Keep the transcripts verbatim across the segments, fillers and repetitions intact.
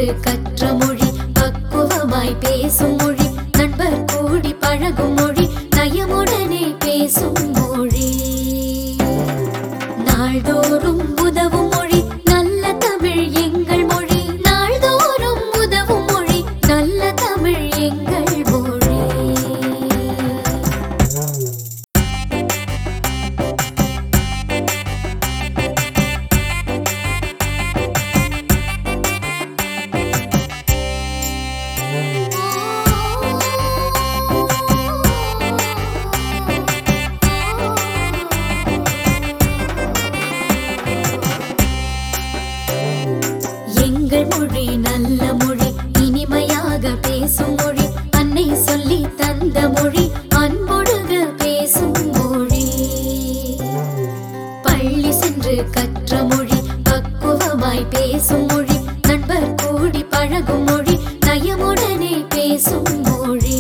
கற்ற மொழி பக்குவமாய் பேசும் மொழி நண்பர் கூடி பழகும் மொழி நயமுடனே பேசும் மொழி நாள்தோறும் உதவும் மொழி நல்ல தமிழ் எங்கள் மொழி நாள்தோறும் உதவும் மொழி நல்ல தமிழ் எங்கள் மொழி எங்கள் மொழி நல்ல மொழி இனிமையாக பேசும் மொழி அன்னை சொல்லி தந்த மொழி அன்பொழுக பேசும் மொழி பள்ளி சென்று கற்ற மொழி பக்குவமாய் பேசும் மொழி நண்பர் கூடி பழகும் மொழி நயமுடனே பேசும் மொழி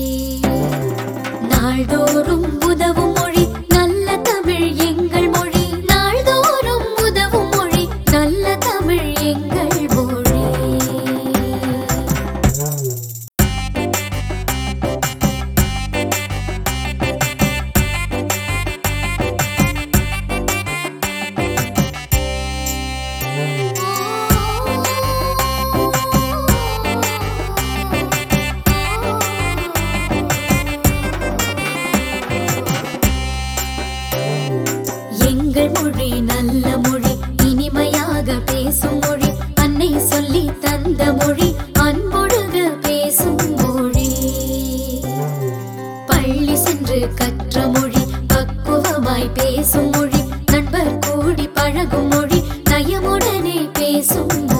நாள்தோறும் உதவும் மொழி நல்ல தமிழ் எங்கள் மொழி நாள்தோறும் உதவும் மொழி நல்ல தமிழ் எங்கள் மொழி எங்கள் மொழி நல்ல மொழி இனிமையாக பேசும் மொழி அன்னை சொல்லி தந்த மொழி அன்பொழுக பேசும் மொழி பள்ளி சென்று கற்ற மொழி பக்குவமாய் பேசும் மொழி நண்பர் கூடி பழகும் மொழி நயமுடனே பேசும்